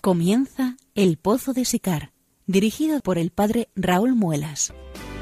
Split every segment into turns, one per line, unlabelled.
Comienza El Pozo de Sicar, dirigido por el padre Raúl Muelas.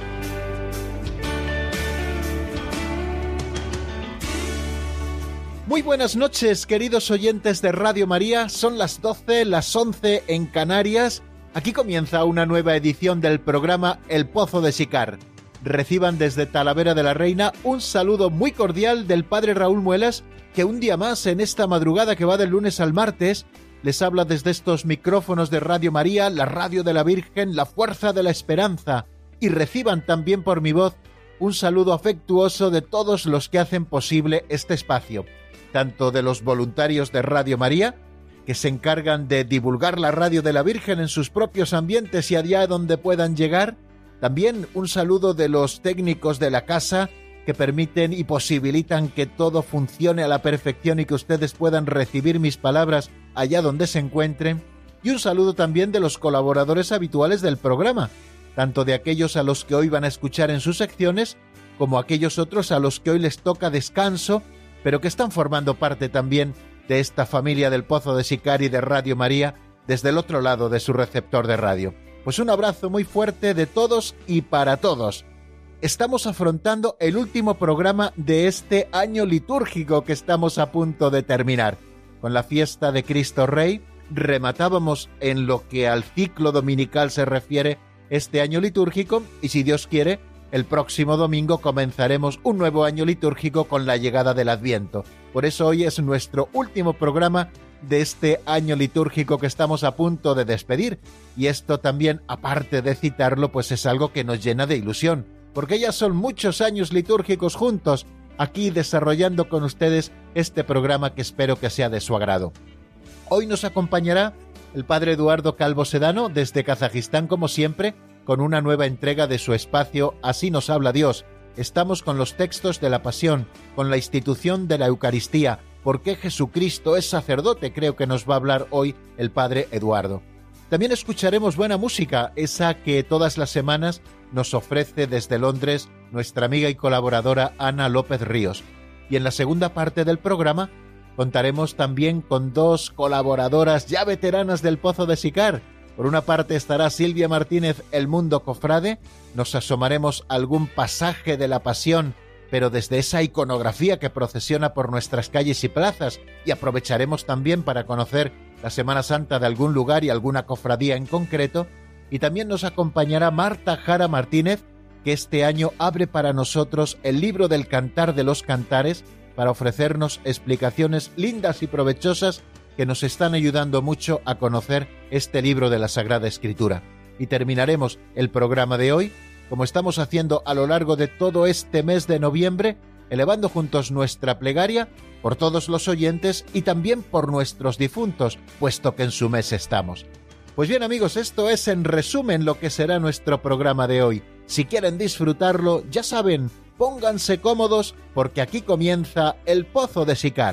Muy buenas noches, queridos oyentes de Radio María. Son las 12, las 11 en Canarias. Aquí comienza una nueva edición del programa El Pozo de Sicar. Reciban desde Talavera de la Reina un saludo muy cordial del padre Raúl Muelas, que un día más en esta madrugada que va del lunes al martes les habla desde estos micrófonos de Radio María, la radio de la Virgen, la fuerza de la esperanza. Y reciban también por mi voz un saludo afectuoso de todos los que hacen posible este espacio, tanto de los voluntarios de Radio María, que se encargan de divulgar la radio de la Virgen en sus propios ambientes y allá donde puedan llegar. También un saludo de los técnicos de la casa, que permiten y posibilitan que todo funcione a la perfección y que ustedes puedan recibir mis palabras allá donde se encuentren. Y un saludo también de los colaboradores habituales del programa, tanto de aquellos a los que hoy van a escuchar en sus secciones, como aquellos otros a los que hoy les toca descanso, pero que están formando parte también de esta familia del Pozo de Sicar y de Radio María desde el otro lado de su receptor de radio. Pues un abrazo muy fuerte de todos y para todos. Estamos afrontando el último programa de este año litúrgico que estamos a punto de terminar. Con la fiesta de Cristo Rey rematábamos en lo que al ciclo dominical se refiere este año litúrgico y, si Dios quiere, el próximo domingo comenzaremos un nuevo año litúrgico con la llegada del Adviento. Por eso hoy es nuestro último programa de este año litúrgico que estamos a punto de despedir. Y esto también, aparte de citarlo, pues es algo que nos llena de ilusión, porque ya son muchos años litúrgicos juntos, aquí desarrollando con ustedes este programa que espero que sea de su agrado. Hoy nos acompañará el padre Eduardo Calvo Sedano desde Kazajistán, como siempre, con una nueva entrega de su espacio Así nos habla Dios. Estamos con los textos de la Pasión, con la institución de la Eucaristía, por qué Jesucristo es sacerdote, creo que nos va a hablar hoy el padre Eduardo. También escucharemos buena música, esa que todas las semanas nos ofrece desde Londres nuestra amiga y colaboradora Ana López Ríos. Y en la segunda parte del programa contaremos también con dos colaboradoras ya veteranas del Pozo de Sicar. Por una parte estará Silvia Martínez, El Mundo Cofrade. Nos asomaremos a algún pasaje de la Pasión, pero desde esa iconografía que procesiona por nuestras calles y plazas, y aprovecharemos también para conocer la Semana Santa de algún lugar y alguna cofradía en concreto. Y también nos acompañará Marta Jara Martínez, que este año abre para nosotros el libro del Cantar de los Cantares para ofrecernos explicaciones lindas y provechosas que nos están ayudando mucho a conocer este libro de la Sagrada Escritura. Y terminaremos el programa de hoy, como estamos haciendo a lo largo de todo este mes de noviembre, elevando juntos nuestra plegaria por todos los oyentes y también por nuestros difuntos, puesto que en su mes estamos. Pues bien, amigos, esto es en resumen lo que será nuestro programa de hoy. Si quieren disfrutarlo, ya saben, pónganse cómodos porque aquí comienza El Pozo de Sicar.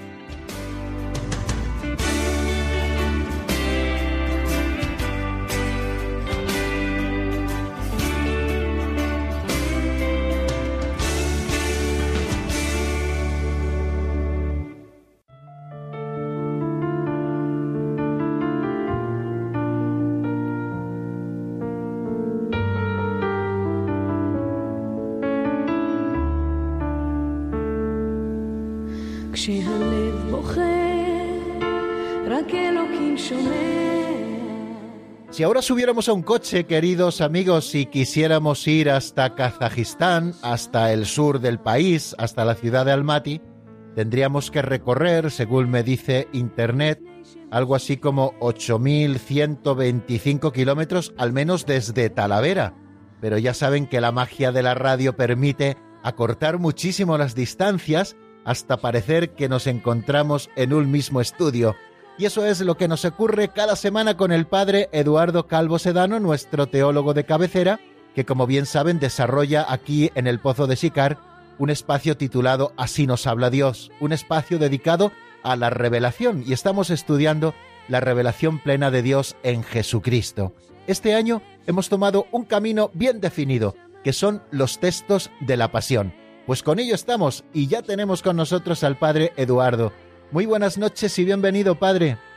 Si ahora subiéramos a un coche, queridos amigos, y quisiéramos ir hasta Kazajistán, hasta el sur del país, hasta la ciudad de Almaty, tendríamos que recorrer, según me dice Internet, algo así como 8.125 kilómetros, al menos desde Talavera. Pero ya saben que la magia de la radio permite acortar muchísimo las distancias hasta parecer que nos encontramos en un mismo estudio. Y eso es lo que nos ocurre cada semana con el padre Eduardo Calvo Sedano, nuestro teólogo de cabecera, que, como bien saben, desarrolla aquí en el Pozo de Sicar un espacio titulado Así nos habla Dios, un espacio dedicado a la revelación, y estamos estudiando la revelación plena de Dios en Jesucristo. Este año hemos tomado un camino bien definido, que son los textos de la Pasión. Pues con ello estamos, y ya tenemos con nosotros al padre Eduardo. Muy buenas noches y bienvenido, padre.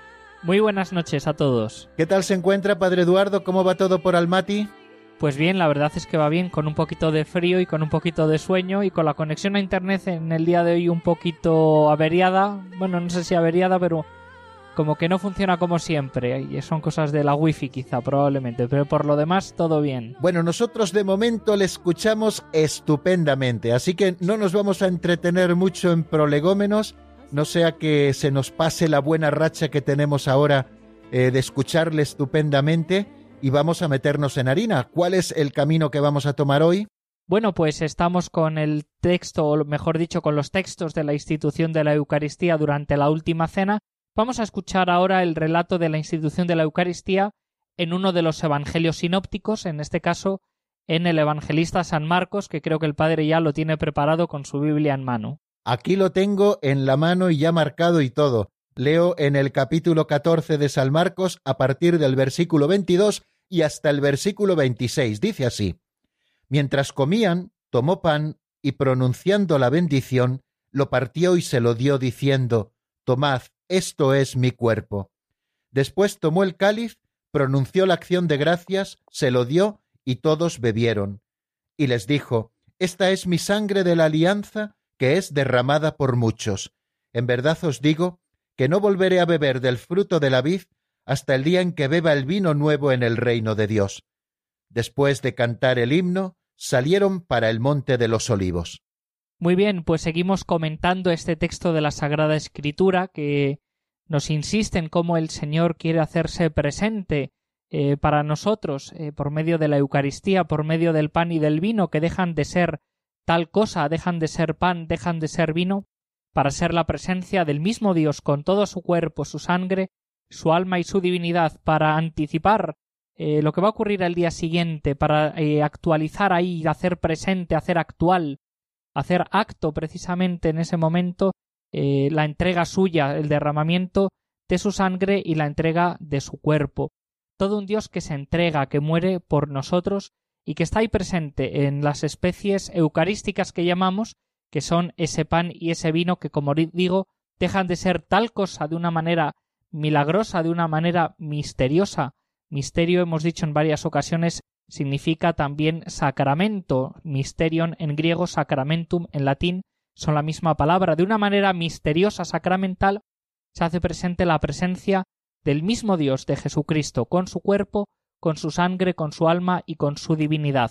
Muy buenas noches a todos.
¿Qué tal se encuentra, Padre Eduardo? ¿Cómo va todo por Almaty?
Pues bien, la verdad es que va bien, con un poquito de frío y con un poquito de sueño y con la conexión a internet en el día de hoy un poquito averiada. Bueno, no sé si averiada, pero como que no funciona como siempre. Y son cosas de la wifi quizá, probablemente, pero por lo demás todo bien.
Bueno, nosotros de momento le escuchamos estupendamente, así que no nos vamos a entretener mucho en prolegómenos, no sea que se nos pase la buena racha que tenemos ahora de escucharle estupendamente, y vamos a meternos en harina. ¿Cuál es el camino que vamos a tomar hoy?
Bueno, pues estamos con el texto, o mejor dicho, con los textos de la institución de la Eucaristía durante la última cena. Vamos a escuchar ahora el relato de la institución de la Eucaristía en uno de los evangelios sinópticos, en este caso en el evangelista San Marcos, que creo que el padre ya lo tiene preparado con su Biblia en mano.
Aquí lo tengo en la mano y ya marcado y todo. Leo en el capítulo 14 de San Marcos a partir del versículo 22 y hasta el versículo 26. Dice así: Mientras comían, tomó pan y pronunciando la bendición, lo partió y se lo dio diciendo: Tomad, esto es mi cuerpo. Después tomó el cáliz, pronunció la acción de gracias, se lo dio y todos bebieron. Y les dijo: Esta es mi sangre de la alianza, que es derramada por muchos. En verdad os digo que no volveré a beber del fruto de la vid hasta el día en que beba el vino nuevo en el reino de Dios. Después de cantar el himno, salieron para el monte de los Olivos.
Muy bien, pues seguimos comentando este texto de la Sagrada Escritura que nos insiste en cómo el Señor quiere hacerse presente para nosotros por medio de la Eucaristía, por medio del pan y del vino, que dejan de ser tal cosa, dejan de ser pan, dejan de ser vino, para ser la presencia del mismo Dios con todo su cuerpo, su sangre, su alma y su divinidad, para anticipar lo que va a ocurrir al día siguiente, para actualizar ahí, hacer presente, hacer actual, hacer acto precisamente en ese momento la entrega suya, el derramamiento de su sangre y la entrega de su cuerpo. Todo un Dios que se entrega, que muere por nosotros y que está ahí presente en las especies eucarísticas que llamamos, que son ese pan y ese vino que, como digo, dejan de ser tal cosa de una manera milagrosa, de una manera misteriosa. Misterio, hemos dicho en varias ocasiones, significa también sacramento. Mysterion en griego, sacramentum en latín, son la misma palabra. De una manera misteriosa, sacramental, se hace presente la presencia del mismo Dios, de Jesucristo, con su cuerpo, con su sangre, con su alma y con su divinidad.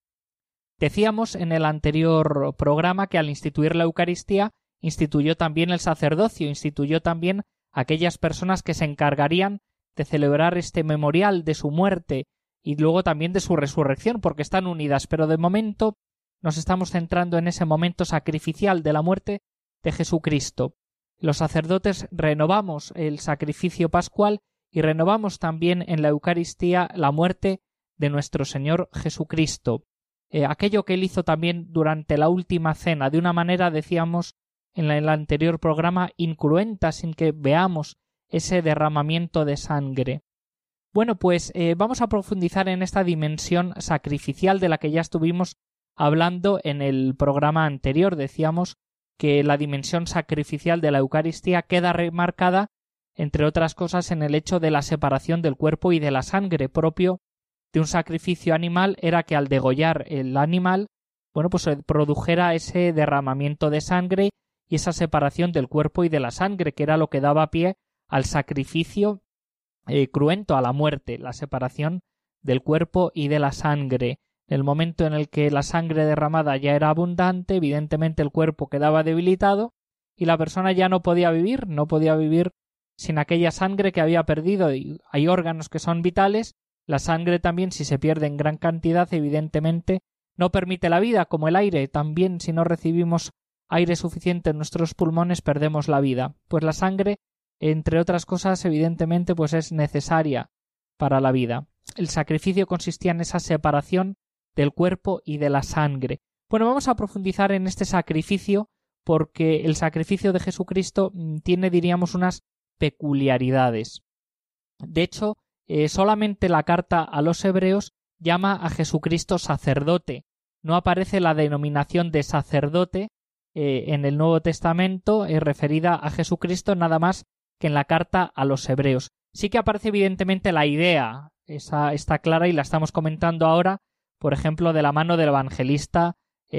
Decíamos en el anterior programa que al instituir la Eucaristía, instituyó también el sacerdocio, instituyó también aquellas personas que se encargarían de celebrar este memorial de su muerte y luego también de su resurrección, porque están unidas, pero de momento nos estamos centrando en ese momento sacrificial de la muerte de Jesucristo. Los sacerdotes renovamos el sacrificio pascual y renovamos también en la Eucaristía la muerte de nuestro Señor Jesucristo. Aquello que él hizo también durante la última cena, de una manera, decíamos en el anterior programa, incruenta, sin que veamos ese derramamiento de sangre. Bueno, pues vamos a profundizar en esta dimensión sacrificial de la que ya estuvimos hablando en el programa anterior. Decíamos que la dimensión sacrificial de la Eucaristía queda remarcada, entre otras cosas, en el hecho de la separación del cuerpo y de la sangre. Propio de un sacrificio animal era que al degollar el animal, bueno, pues se produjera ese derramamiento de sangre y esa separación del cuerpo y de la sangre, que era lo que daba pie al sacrificio cruento, a la muerte, la separación del cuerpo y de la sangre. En el momento en el que la sangre derramada ya era abundante, evidentemente el cuerpo quedaba debilitado y la persona ya no podía vivir sin aquella sangre que había perdido. Y hay órganos que son vitales, la sangre también, si se pierde en gran cantidad, evidentemente no permite la vida, como el aire. También, si no recibimos aire suficiente en nuestros pulmones, perdemos la vida. Pues la sangre, entre otras cosas, evidentemente, pues es necesaria para la vida. El sacrificio consistía en esa separación del cuerpo y de la sangre. Bueno, vamos a profundizar en este sacrificio porque el sacrificio de Jesucristo tiene, diríamos, unas peculiaridades. De hecho, solamente la carta a los hebreos llama a Jesucristo sacerdote. No aparece la denominación de sacerdote en el Nuevo Testamento referida a Jesucristo nada más que en la carta a los hebreos. Sí que aparece evidentemente la idea, esa está clara y la estamos comentando ahora, por ejemplo, de la mano del evangelista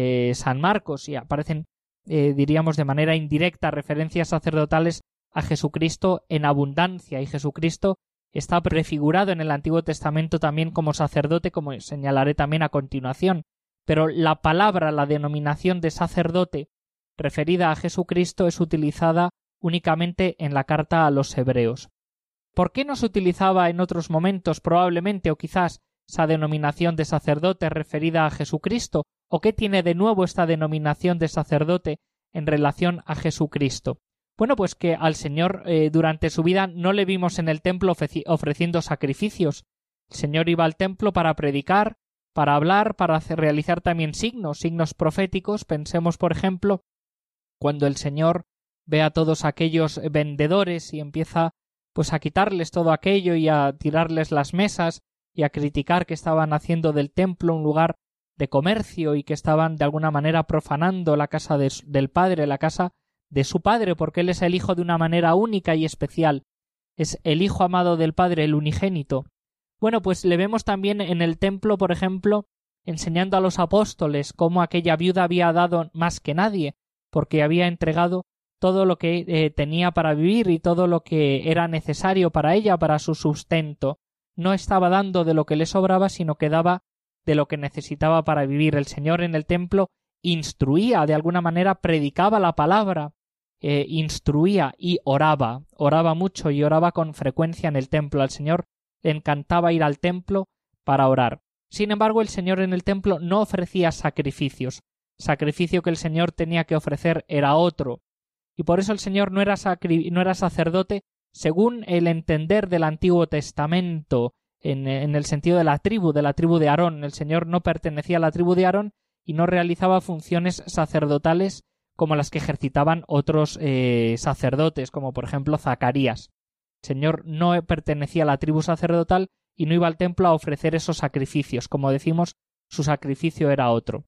San Marcos, y aparecen, diríamos de manera indirecta, referencias sacerdotales a Jesucristo en abundancia, y Jesucristo está prefigurado en el Antiguo Testamento también como sacerdote, como señalaré también a continuación, pero la palabra, la denominación de sacerdote referida a Jesucristo es utilizada únicamente en la carta a los Hebreos. ¿Por qué no se utilizaba en otros momentos probablemente o quizás esa denominación de sacerdote referida a Jesucristo? ¿O qué tiene de nuevo esta denominación de sacerdote en relación a Jesucristo? Bueno, pues que al Señor durante su vida no le vimos en el templo ofreciendo sacrificios. El Señor iba al templo para predicar, para hablar, para realizar también signos proféticos. Pensemos, por ejemplo, cuando el Señor ve a todos aquellos vendedores y empieza pues a quitarles todo aquello y a tirarles las mesas y a criticar que estaban haciendo del templo un lugar de comercio y que estaban de alguna manera profanando la casa del Padre, la casa de su Padre, porque Él es el Hijo de una manera única y especial. Es el Hijo amado del Padre, el unigénito. Bueno, pues le vemos también en el templo, por ejemplo, enseñando a los apóstoles cómo aquella viuda había dado más que nadie, porque había entregado todo lo que tenía para vivir y todo lo que era necesario para ella, para su sustento. No estaba dando de lo que le sobraba, sino que daba de lo que necesitaba para vivir. El Señor en el templo instruía, de alguna manera predicaba la palabra, instruía y oraba mucho y oraba con frecuencia en el templo. Al Señor le encantaba ir al templo para orar. Sin embargo, el Señor en el templo no ofrecía sacrificios. Sacrificio que el Señor tenía que ofrecer era otro. Y por eso el Señor no era sacerdote según el entender del Antiguo Testamento, en el sentido de la tribu de Aarón. El Señor no pertenecía a la tribu de Aarón y no realizaba funciones sacerdotales como las que ejercitaban otros sacerdotes, como por ejemplo Zacarías. El Señor no pertenecía a la tribu sacerdotal y no iba al templo a ofrecer esos sacrificios. Como decimos, su sacrificio era otro.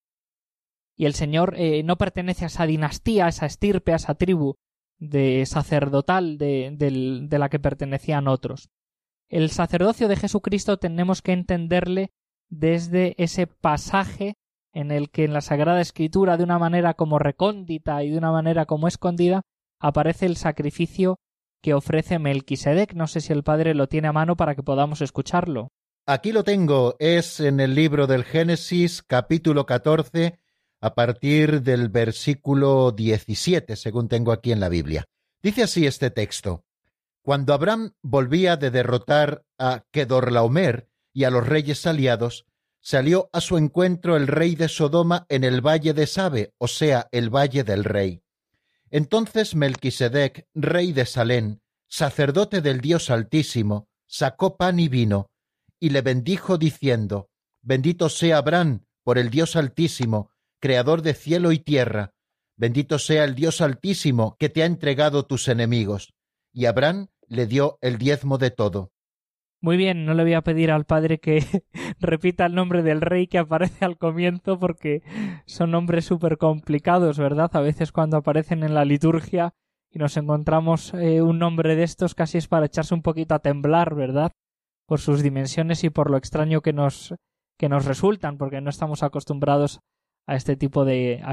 Y el Señor no pertenece a esa dinastía, a esa estirpe, a esa tribu de sacerdotal de la que pertenecían otros. El sacerdocio de Jesucristo tenemos que entenderle desde ese pasaje en el que en la Sagrada Escritura, de una manera como recóndita y de una manera como escondida, aparece el sacrificio que ofrece Melquisedec. No sé si el Padre lo tiene a mano para que podamos escucharlo.
Aquí lo tengo, es en el libro del Génesis, capítulo 14, a partir del versículo 17, según tengo aquí en la Biblia. Dice así este texto: Cuando Abraham volvía de derrotar a Kedorlaomer y a los reyes aliados, salió a su encuentro el rey de Sodoma en el valle de Sabe, o sea, el valle del rey. Entonces Melquisedec, rey de Salem, sacerdote del Dios Altísimo, sacó pan y vino, y le bendijo diciendo: Bendito sea Abraham por el Dios Altísimo, creador de cielo y tierra. Bendito sea el Dios Altísimo que te ha entregado tus enemigos. Y Abraham le dio el diezmo de todo.
Muy bien, no le voy a pedir al Padre que repita el nombre del rey que aparece al comienzo, porque son nombres súper complicados, ¿verdad? A veces cuando aparecen en la liturgia y nos encontramos un nombre de estos, casi es para echarse un poquito a temblar, ¿verdad? Por sus dimensiones y por lo extraño que nos resultan, porque no estamos acostumbrados a este tipo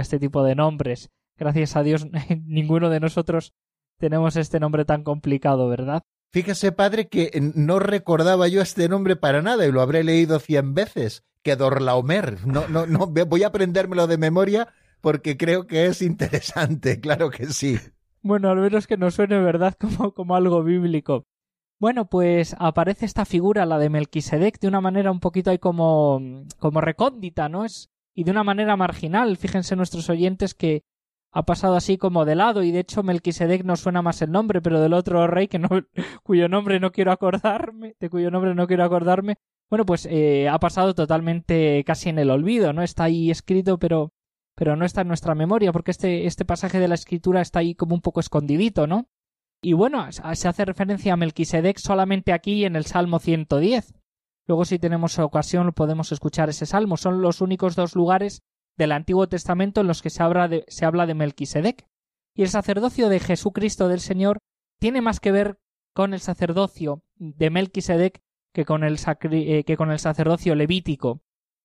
de nombres. Gracias a Dios, ninguno de nosotros tenemos este nombre tan complicado, ¿verdad?
Fíjese, padre, que no recordaba yo este nombre para nada y lo habré leído 100 veces. Kedorlaomer. No, voy a aprendérmelo de memoria porque creo que es interesante, claro que sí.
Bueno, al menos que nos suene, ¿verdad?, como algo bíblico. Bueno, pues aparece esta figura, la de Melquisedec, de una manera un poquito ahí como recóndita, ¿no? Y de una manera marginal. Fíjense nuestros oyentes que ha pasado así como de lado, y de hecho Melquisedec no suena más el nombre, pero del otro rey cuyo nombre no quiero acordarme, bueno, pues ha pasado totalmente casi en el olvido, ¿no? Está ahí escrito, pero no está en nuestra memoria, porque este pasaje de la Escritura está ahí como un poco escondidito, ¿no? Y bueno, se hace referencia a Melquisedec solamente aquí en el Salmo 110. Luego, si tenemos ocasión, podemos escuchar ese salmo. Son los únicos dos lugares del Antiguo Testamento en los que se habla de Melquisedec. Y el sacerdocio de Jesucristo del Señor tiene más que ver con el sacerdocio de Melquisedec que con el sacerdocio levítico.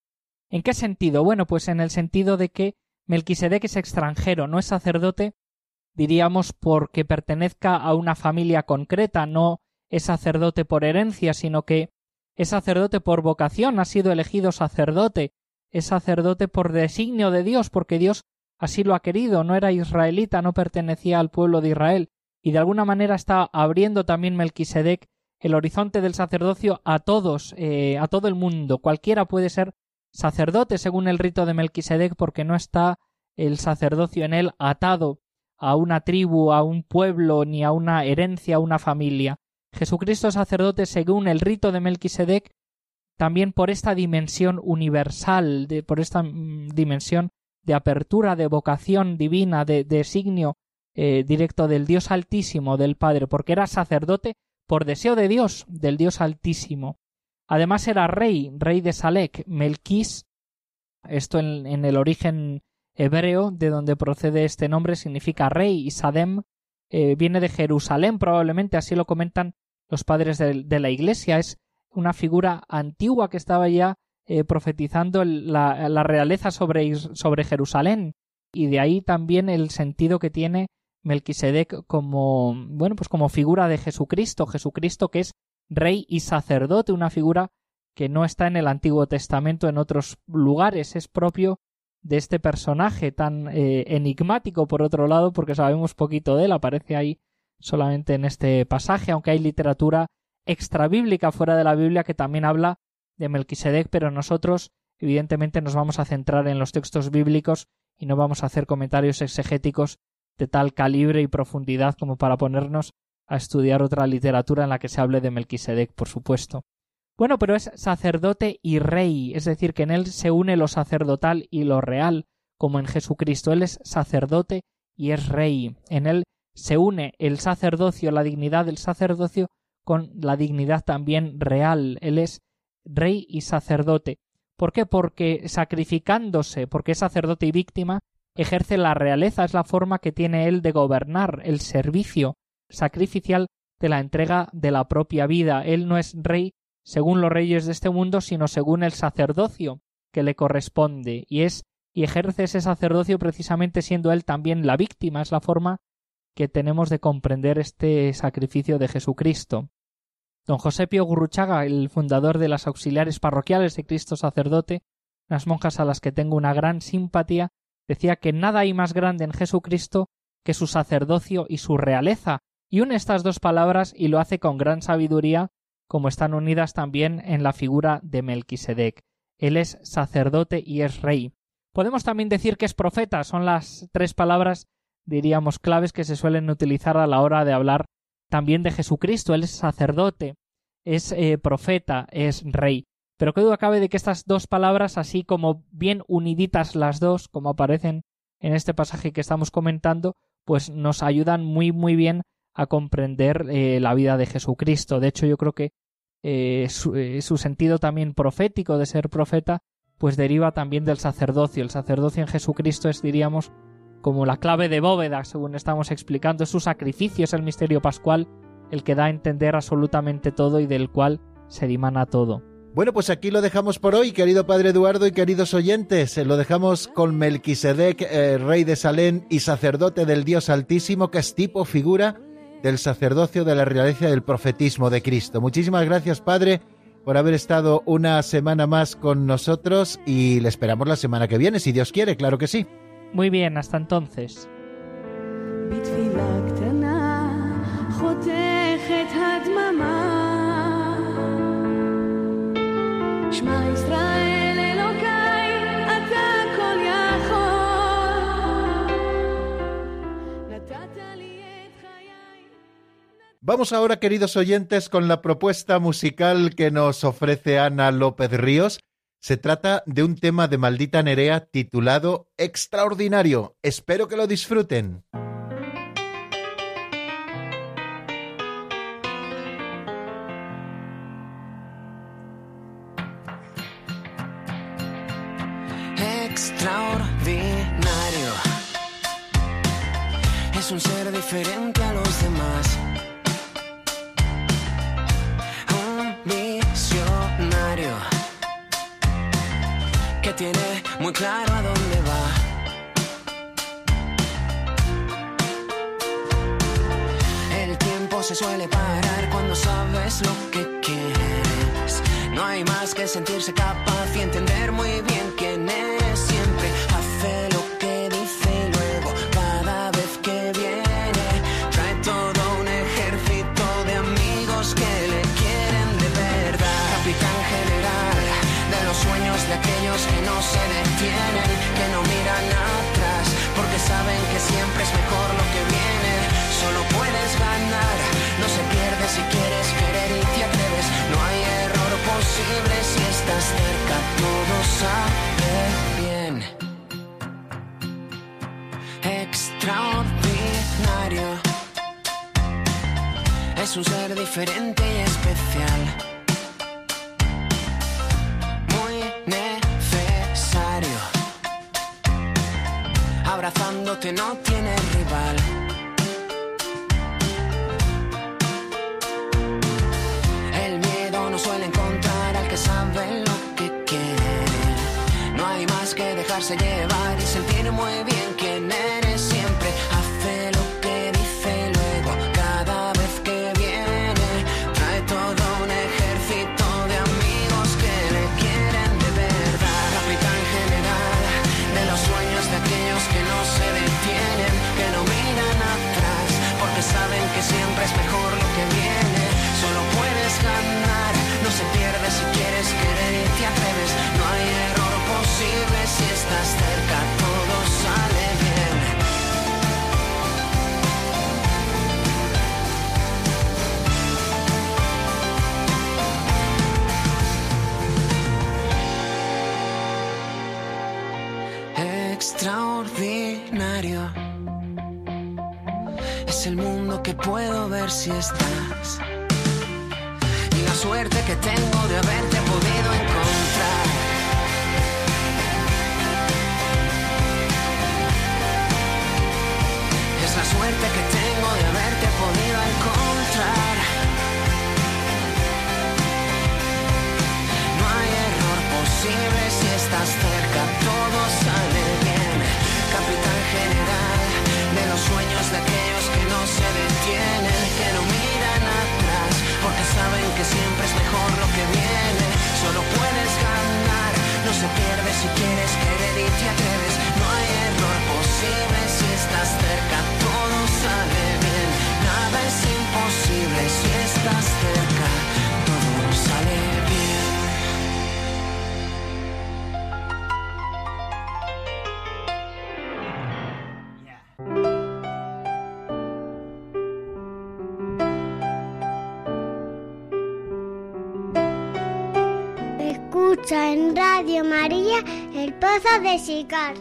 ¿En qué sentido? Bueno, pues en el sentido de que Melquisedec es extranjero, no es sacerdote, diríamos, porque pertenezca a una familia concreta, no es sacerdote por herencia, sino que es sacerdote por vocación, ha sido elegido sacerdote, es sacerdote por designio de Dios, porque Dios así lo ha querido, no era israelita, no pertenecía al pueblo de Israel, y de alguna manera está abriendo también Melquisedec el horizonte del sacerdocio a todos, a todo el mundo. Cualquiera puede ser sacerdote según el rito de Melquisedec, porque no está el sacerdocio en él atado a una tribu, a un pueblo, ni a una herencia, a una familia. Jesucristo es sacerdote según el rito de Melquisedec, también por esta dimensión universal, por esta dimensión de apertura, de vocación divina, de designio directo del Dios Altísimo, del Padre, porque era sacerdote por deseo de Dios, del Dios Altísimo. Además era rey de Salec, Melquís. Esto en el origen hebreo, de donde procede este nombre, significa rey, y Sadem viene de Jerusalén, probablemente, así lo comentan los padres de la Iglesia. Es una figura antigua que estaba ya profetizando la realeza sobre Jerusalén, y de ahí también el sentido que tiene Melquisedec como figura de Jesucristo que es rey y sacerdote, una figura que no está en el Antiguo Testamento en otros lugares, es propio de este personaje tan enigmático, por otro lado, porque sabemos poquito de él, aparece ahí solamente en este pasaje, aunque hay literatura extrabíblica fuera de la Biblia que también habla de Melquisedec, pero nosotros evidentemente nos vamos a centrar en los textos bíblicos y no vamos a hacer comentarios exegéticos de tal calibre y profundidad como para ponernos a estudiar otra literatura en la que se hable de Melquisedec, por supuesto. Bueno, pero es sacerdote y rey, es decir, que en él se une lo sacerdotal y lo real, como en Jesucristo. Él es sacerdote y es rey. En él se une el sacerdocio, la dignidad del sacerdocio, con la dignidad también real. Él es rey y sacerdote. ¿Por qué? Porque sacrificándose, porque es sacerdote y víctima, ejerce la realeza, es la forma que tiene él de gobernar, el servicio sacrificial de la entrega de la propia vida. Él no es rey según los reyes de este mundo, sino según el sacerdocio que le corresponde, y ejerce ese sacerdocio precisamente siendo él también la víctima. Es la forma que tenemos de comprender este sacrificio de Jesucristo. Don José Pío Gurruchaga, el fundador de las auxiliares parroquiales de Cristo Sacerdote, unas monjas a las que tengo una gran simpatía, decía que nada hay más grande en Jesucristo que su sacerdocio y su realeza, y une estas dos palabras y lo hace con gran sabiduría, como están unidas también en la figura de Melquisedec. Él es sacerdote y es rey. Podemos también decir que es profeta, son las tres palabras, diríamos, claves que se suelen utilizar a la hora de hablar también de Jesucristo. Él es sacerdote, es profeta, es rey. Pero qué duda cabe de que estas dos palabras, así como bien uniditas las dos, como aparecen en este pasaje que estamos comentando, pues nos ayudan muy muy bien a comprender la vida de Jesucristo. De hecho, yo creo que su sentido también profético de ser profeta, pues deriva también del sacerdocio. El sacerdocio en Jesucristo es, diríamos, como la clave de bóveda, según estamos explicando. Es su sacrificio, es el misterio pascual, el que da a entender absolutamente todo y del cual se dimana todo.
Bueno, pues aquí lo dejamos por hoy, querido Padre Eduardo y queridos oyentes. Lo dejamos con Melquisedec, rey de Salem y sacerdote del Dios Altísimo, que es tipo, figura del sacerdocio, de la realeza del profetismo de Cristo. Muchísimas gracias, Padre, por haber estado una semana más con nosotros, y le esperamos la semana que viene, si Dios quiere, claro que sí.
Muy bien, hasta entonces.
Vamos ahora, queridos oyentes, con la propuesta musical que nos ofrece Ana López Ríos. Se trata de un tema de Maldita Nerea titulado Extraordinario. Espero que lo disfruten.
Extraordinario. Es un ser diferente a los demás. que tiene muy claro a dónde va. El tiempo se suele parar cuando sabes lo que quieres. No hay más que sentirse capaz y entender muy bien quién es. Siempre hace lo que dice y luego cada vez que viene trae todo un ejército de amigos que le quieren de verdad. Capitán general de los sueños de aquellos que no se detienen, que no miran atrás porque saben que siempre es mejor lo que viene. Solo puedes ganar, no se pierde si quieres querer y te atreves. No hay error posible si estás cerca, todo sale bien. Extraordinario, es un ser diferente y especial, muy necesario. Abrazándote no tiene rival. No suele encontrar al que sabe lo que quiere. No hay más que dejarse llevar y sentir muy bien quién eres. Siempre hace lo que dice y luego cada vez que viene trae todo un ejército de amigos que le quieren de verdad. Capitán general de los sueños de aquellos que no se detienen, que no miran atrás porque saben que siempre es mejor lo que viene. Solo puedes ganar, no se pierde si quieres querer y te atreves. No hay error posible si estás cerca, todo sale bien. Extraordinario, es el mundo que puedo ver si estás. La suerte que tengo de haberte podido encontrar. Es la suerte que tengo de haberte podido encontrar. No hay error posible si estás cerca, todo sale bien. Capitán general de los sueños de aquellos que no se detienen, que no miran atrás porque saben que siempre es mejor lo que viene. Solo puedes ganar, no se pierde si quieres querer y te atreves. No hay error posible si estás cerca, todo sale bien. Nada es imposible si estás cerca, todo sale bien.
Escucha en Radio María El Pozo de Sicar.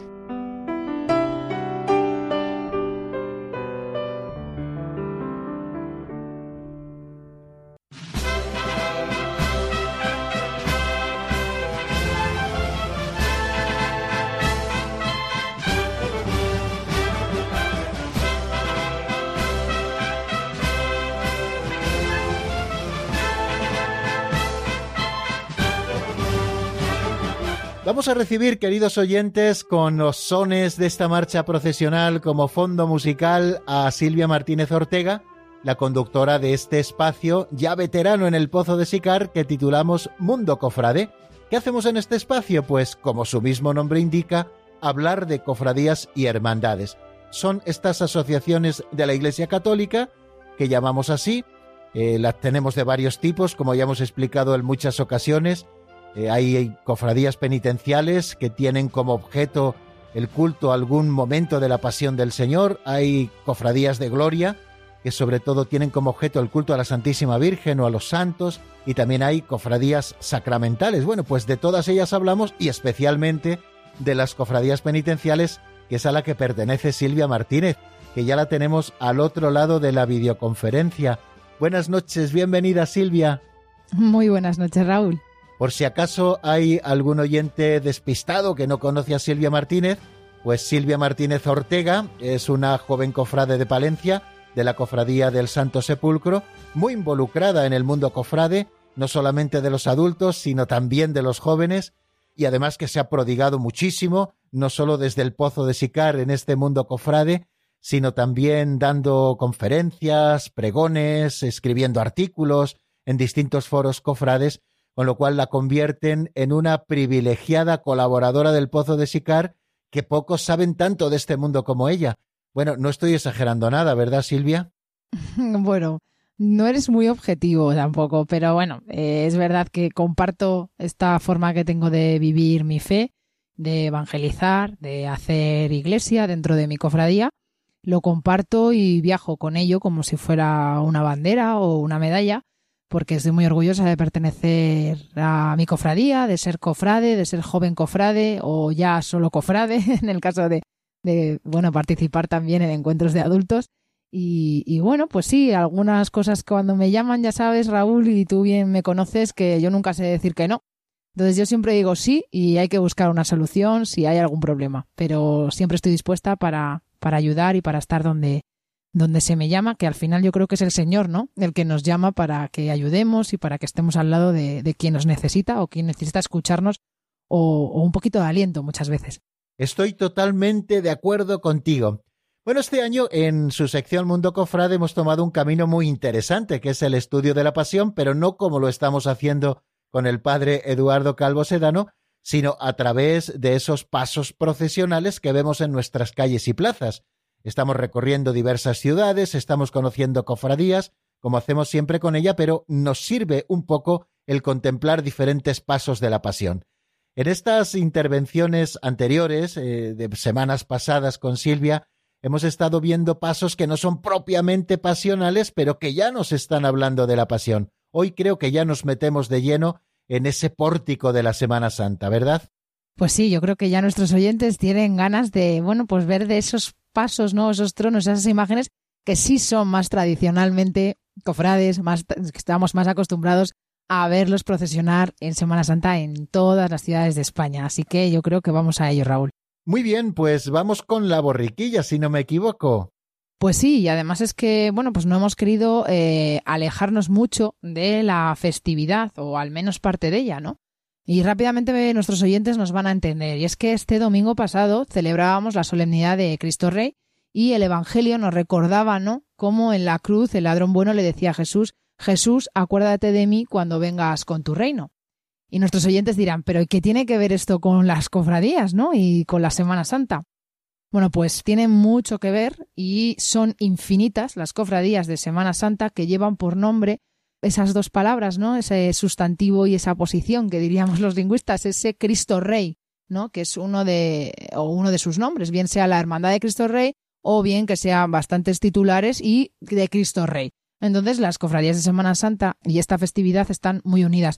Vamos a recibir, queridos oyentes, con los sones de esta marcha procesional como fondo musical a Silvia Martínez Ortega, la conductora de este espacio ya veterano en el Pozo de Sicar que titulamos Mundo Cofrade. ¿Qué hacemos en este espacio? Pues, como su mismo nombre indica, hablar de cofradías y hermandades. Son estas asociaciones de la Iglesia Católica que llamamos así. Las tenemos de varios tipos, como ya hemos explicado en muchas ocasiones. Hay cofradías penitenciales que tienen como objeto el culto a algún momento de la pasión del Señor. Hay cofradías de gloria que sobre todo tienen como objeto el culto a la Santísima Virgen o a los santos, y también hay cofradías sacramentales. Bueno, pues de todas ellas hablamos, y especialmente de las cofradías penitenciales, que es a la que pertenece Silvia Martínez, que ya la tenemos al otro lado de la videoconferencia. Buenas noches, bienvenida Silvia.
Muy buenas noches, Raúl.
Por si acaso hay algún oyente despistado que no conoce a Silvia Martínez, pues Silvia Martínez Ortega es una joven cofrade de Palencia, de la Cofradía del Santo Sepulcro, muy involucrada en el mundo cofrade, no solamente de los adultos, sino también de los jóvenes. y además que se ha prodigado muchísimo, no solo desde el Pozo de Sicar en este mundo cofrade, sino también dando conferencias, pregones, escribiendo artículos en distintos foros cofrades, con lo cual la convierten en una privilegiada colaboradora del Pozo de Sicar, que pocos saben tanto de este mundo como ella. Bueno, no estoy exagerando nada, ¿verdad, Silvia?
Bueno, no eres muy objetivo tampoco, pero bueno, es verdad que comparto esta forma que tengo de vivir mi fe, de evangelizar, de hacer iglesia dentro de mi cofradía. Lo comparto y viajo con ello como si fuera una bandera o una medalla, porque estoy muy orgullosa de pertenecer a mi cofradía, de ser cofrade, de ser joven cofrade o ya solo cofrade, en el caso de participar también en encuentros de adultos. Y bueno, pues sí, algunas cosas cuando me llaman, ya sabes, Raúl, y tú bien me conoces, que yo nunca sé decir que no. Entonces yo siempre digo sí y hay que buscar una solución si hay algún problema, pero siempre estoy dispuesta para ayudar y para estar donde se me llama, que al final yo creo que es el Señor, ¿no?, el que nos llama para que ayudemos y para que estemos al lado de quien nos necesita o quien necesita escucharnos o un poquito de aliento muchas veces.
Estoy totalmente de acuerdo contigo. Bueno, este año en su sección Mundo Cofrade hemos tomado un camino muy interesante, que es el estudio de la Pasión, pero no como lo estamos haciendo con el padre Eduardo Calvo Sedano, sino a través de esos pasos procesionales que vemos en nuestras calles y plazas. Estamos recorriendo diversas ciudades, estamos conociendo cofradías, como hacemos siempre con ella, pero nos sirve un poco el contemplar diferentes pasos de la Pasión. En estas intervenciones anteriores, de semanas pasadas con Silvia, hemos estado viendo pasos que no son propiamente pasionales, pero que ya nos están hablando de la Pasión. Hoy creo que ya nos metemos de lleno en ese pórtico de la Semana Santa, ¿verdad?
Pues sí, yo creo que ya nuestros oyentes tienen ganas de, pues ver de esos pasos, ¿no?, esos tronos, esas imágenes que sí son más tradicionalmente cofrades, estamos más acostumbrados a verlos procesionar en Semana Santa en todas las ciudades de España. Así que yo creo que vamos a ello, Raúl.
Muy bien, pues vamos con la borriquilla, si no me equivoco.
Pues sí, y además es que, pues no hemos querido alejarnos mucho de la festividad, o al menos parte de ella, ¿no? Y rápidamente nuestros oyentes nos van a entender. Y es que este domingo pasado celebrábamos la solemnidad de Cristo Rey y el Evangelio nos recordaba, ¿no?, cómo en la cruz el ladrón bueno le decía a Jesús: Jesús, acuérdate de mí cuando vengas con tu reino. Y nuestros oyentes dirán, ¿pero qué tiene que ver esto con las cofradías, ¿no?, y con la Semana Santa? Bueno, pues tiene mucho que ver y son infinitas las cofradías de Semana Santa que llevan por nombre esas dos palabras, ¿no?, ese sustantivo y esa posición que diríamos los lingüistas, ese Cristo Rey, ¿no?, que es uno de sus nombres, bien sea la Hermandad de Cristo Rey o bien que sean bastantes titulares y de Cristo Rey. Entonces las cofradías de Semana Santa y esta festividad están muy unidas.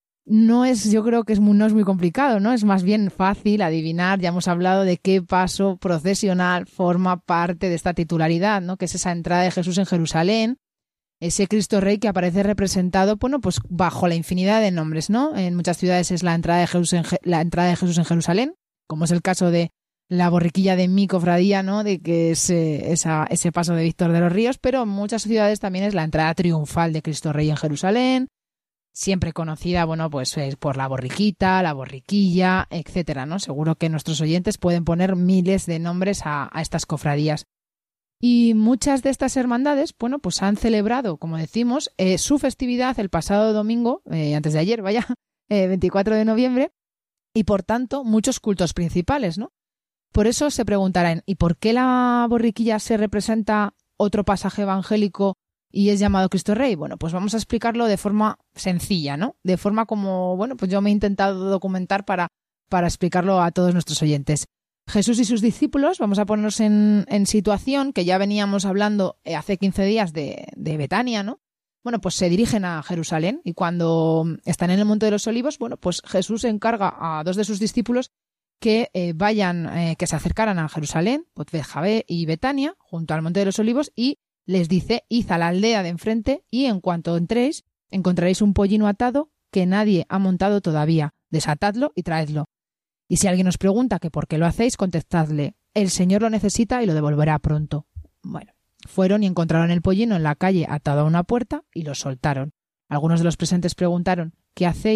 Yo creo que no es muy complicado, ¿no? Es más bien fácil adivinar. Ya hemos hablado de qué paso procesional forma parte de esta titularidad, ¿no?, que es esa entrada de Jesús en Jerusalén, ese Cristo Rey que aparece representado, pues bajo la infinidad de nombres, ¿no? En muchas ciudades es la entrada de Jesús en Jerusalén, como es el caso de la borriquilla de mi cofradía, ¿no?, de que es ese paso de Víctor de los Ríos, pero en muchas ciudades también es la entrada triunfal de Cristo Rey en Jerusalén, siempre conocida, pues por la borriquita, la borriquilla, etcétera, ¿no? Seguro que nuestros oyentes pueden poner miles de nombres a estas cofradías. Y muchas de estas hermandades, pues han celebrado, como decimos, su festividad el pasado domingo, antes de ayer, 24 de noviembre, y por tanto muchos cultos principales, ¿no? Por eso se preguntarán, ¿y por qué la borriquilla se representa otro pasaje evangélico y es llamado Cristo Rey? Bueno, pues vamos a explicarlo de forma sencilla, ¿no? De forma como, pues yo me he intentado documentar para explicarlo a todos nuestros oyentes. Jesús y sus discípulos, vamos a ponernos en situación, que ya veníamos hablando hace 15 días de Betania, ¿no? Pues se dirigen a Jerusalén y cuando están en el Monte de los Olivos, pues Jesús encarga a dos de sus discípulos que que se acercaran a Jerusalén, Betfagé y Betania, junto al Monte de los Olivos, y les dice: id a la aldea de enfrente y en cuanto entréis encontraréis un pollino atado que nadie ha montado todavía, desatadlo y traedlo. Y si alguien os pregunta que por qué lo hacéis, contestadle: el Señor lo necesita y lo devolverá pronto. Bueno, fueron y encontraron el pollino en la calle atado a una puerta y lo soltaron. Algunos de los presentes preguntaron: ¿qué hacéis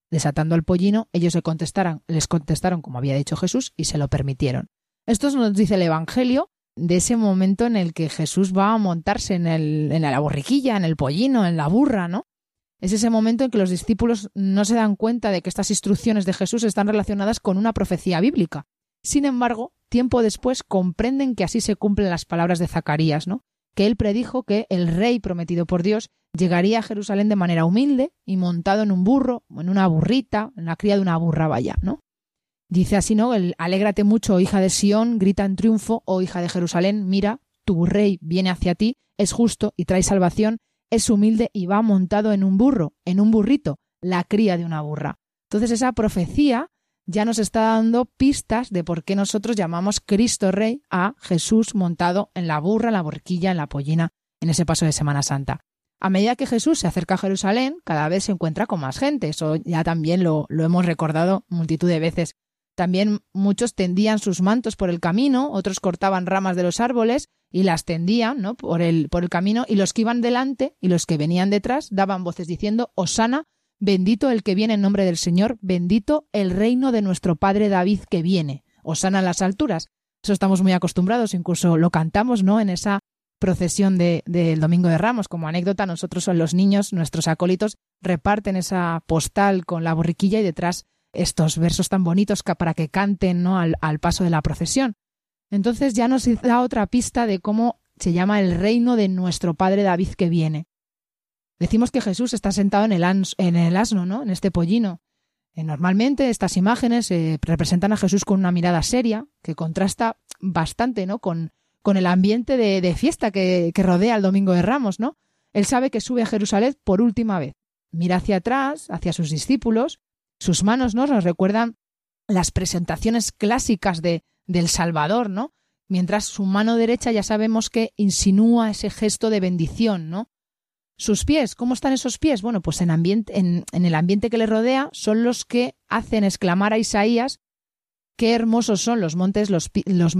Desatando al pollino, ellos les contestaron como había dicho Jesús y se lo permitieron. Esto nos dice el Evangelio de ese momento en el que Jesús va a montarse en la borriquilla, en el pollino, en la burra, ¿no? Es ese momento en que los discípulos no se dan cuenta de que estas instrucciones de Jesús están relacionadas con una profecía bíblica. Sin embargo, tiempo después comprenden que así se cumplen las palabras de Zacarías, ¿no? Que él predijo que el rey prometido por Dios llegaría a Jerusalén de manera humilde y montado en un burro, en una burrita, en la cría de una burra, vaya, ¿no? Dice así, ¿no? Alégrate mucho, oh hija de Sión, grita en triunfo, oh hija de Jerusalén, mira, tu rey viene hacia ti, es justo y trae salvación, es humilde y va montado en un burro, en un burrito, la cría de una burra. Entonces esa profecía ya nos está dando pistas de por qué nosotros llamamos Cristo Rey a Jesús montado en la burra, en la borriquilla, en la pollina, en ese paso de Semana Santa. A medida que Jesús se acerca a Jerusalén, cada vez se encuentra con más gente. Eso ya también lo hemos recordado multitud de veces. También muchos tendían sus mantos por el camino, otros cortaban ramas de los árboles y las tendían, ¿no? por el camino, y los que iban delante y los que venían detrás daban voces diciendo: Hosana, bendito el que viene en nombre del Señor, bendito el reino de nuestro padre David que viene. Hosana en las alturas. Eso estamos muy acostumbrados, incluso lo cantamos, ¿no? En esa procesión del Domingo de Ramos. Como anécdota, nosotros los niños, nuestros acólitos, reparten esa postal con la borriquilla y detrás estos versos tan bonitos para que canten, ¿no? al paso de la procesión. Entonces ya nos da otra pista de cómo se llama el reino de nuestro padre David que viene. Decimos que Jesús está sentado en el asno, ¿no? En este pollino. Normalmente estas imágenes representan a Jesús con una mirada seria que contrasta bastante, ¿no? con el ambiente de fiesta que rodea el Domingo de Ramos, ¿no? Él sabe que sube a Jerusalén por última vez. Mira hacia atrás, hacia sus discípulos. Sus manos, ¿no? Nos recuerdan las presentaciones clásicas del Salvador, ¿no? Mientras su mano derecha ya sabemos que insinúa ese gesto de bendición, ¿no? Sus pies, ¿cómo están esos pies? Bueno, pues en el ambiente que le rodea son los que hacen exclamar a Isaías: qué hermosos son los montes, los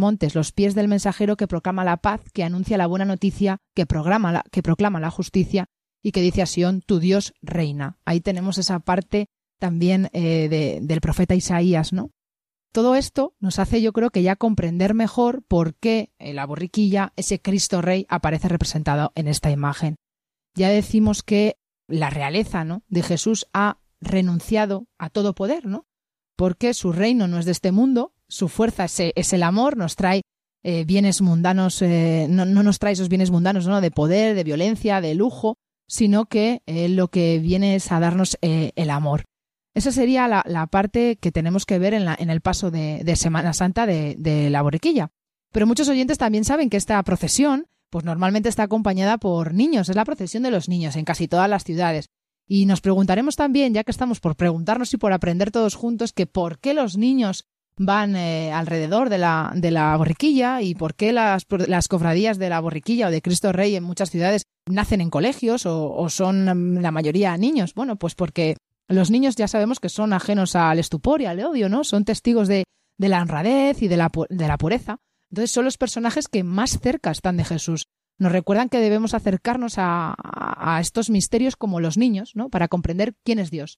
pies del mensajero que proclama la paz, que anuncia la buena noticia, que proclama la justicia y que dice a Sión: tu Dios reina. Ahí tenemos esa parte también del profeta Isaías, ¿no? Todo esto nos hace, yo creo, que ya comprender mejor por qué en la borriquilla ese Cristo Rey aparece representado en esta imagen. Ya decimos que la realeza, ¿no? de Jesús ha renunciado a todo poder, ¿no? Porque su reino no es de este mundo, su fuerza es el amor, nos trae bienes mundanos, no nos trae esos bienes mundanos, ¿no? de poder, de violencia, de lujo, sino que lo que viene es a darnos el amor. Esa sería la parte que tenemos que ver en el paso de Semana Santa de la borriquilla. Pero muchos oyentes también saben que esta procesión pues normalmente está acompañada por niños. Es la procesión de los niños en casi todas las ciudades. Y nos preguntaremos también, ya que estamos por preguntarnos y por aprender todos juntos, que por qué los niños van alrededor de la borriquilla y por qué las cofradías de la borriquilla o de Cristo Rey en muchas ciudades nacen en colegios o son la mayoría niños. Bueno, pues porque los niños ya sabemos que son ajenos al estupor y al odio, ¿no? Son testigos de la honradez y de la pureza. Entonces son los personajes que más cerca están de Jesús. Nos recuerdan que debemos acercarnos a estos misterios como los niños, ¿no? Para comprender quién es Dios.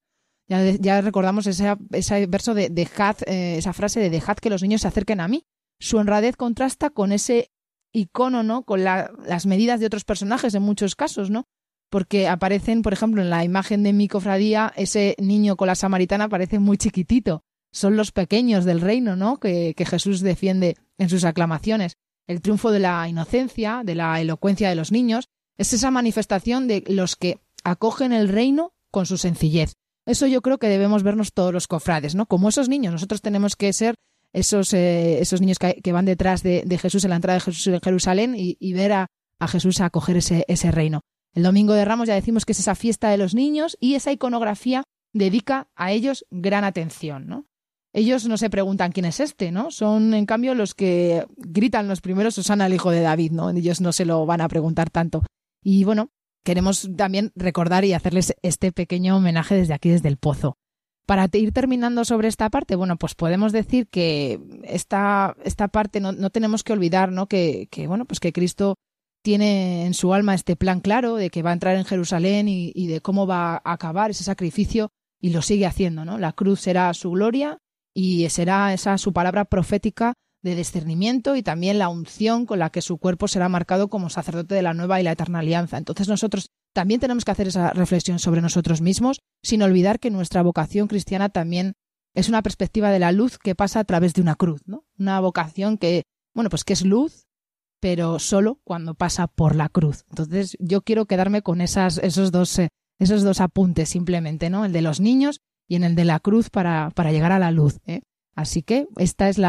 Ya recordamos ese verso de dejad, esa frase de dejad que los niños se acerquen a mí. Su honradez contrasta con ese icono, ¿no? Con las medidas de otros personajes en muchos casos, ¿no? Porque aparecen, por ejemplo, en la imagen de mi cofradía, ese niño con la samaritana parece muy chiquitito. Son los pequeños del reino, ¿no? Que Jesús defiende en sus aclamaciones. El triunfo de la inocencia, de la elocuencia de los niños, es esa manifestación de los que acogen el reino con su sencillez. Eso yo creo que debemos vernos todos los cofrades, ¿no? Como esos niños, nosotros tenemos que ser esos niños que van detrás de Jesús en la entrada de Jesús en Jerusalén y ver a Jesús acoger ese reino. El Domingo de Ramos ya decimos que es esa fiesta de los niños y esa iconografía dedica a ellos gran atención, ¿no? Ellos no se preguntan quién es este, ¿no? Son, en cambio, los que gritan los primeros: Hosana al hijo de David, ¿no? Ellos no se lo van a preguntar tanto. Y bueno, queremos también recordar y hacerles este pequeño homenaje desde aquí, desde el Pozo. Para ir terminando sobre esta parte, bueno, pues podemos decir que esta parte no tenemos que olvidar, ¿no? Que bueno, pues que Cristo tiene en su alma este plan claro de que va a entrar en Jerusalén y de cómo va a acabar ese sacrificio y lo sigue haciendo, ¿no? La cruz será su gloria y será esa su palabra profética de discernimiento y también la unción con la que su cuerpo será marcado como sacerdote de la nueva y la eterna alianza. Entonces nosotros también tenemos que hacer esa reflexión sobre nosotros mismos, sin olvidar que nuestra vocación cristiana también es una perspectiva de la luz que pasa a través de una cruz, ¿no? Una vocación que, bueno, pues que es luz, pero solo cuando pasa por la cruz. Entonces yo quiero quedarme con esos dos apuntes simplemente, ¿no? El de los niños y en el de la cruz para llegar a la luz, ¿eh? Así que esta es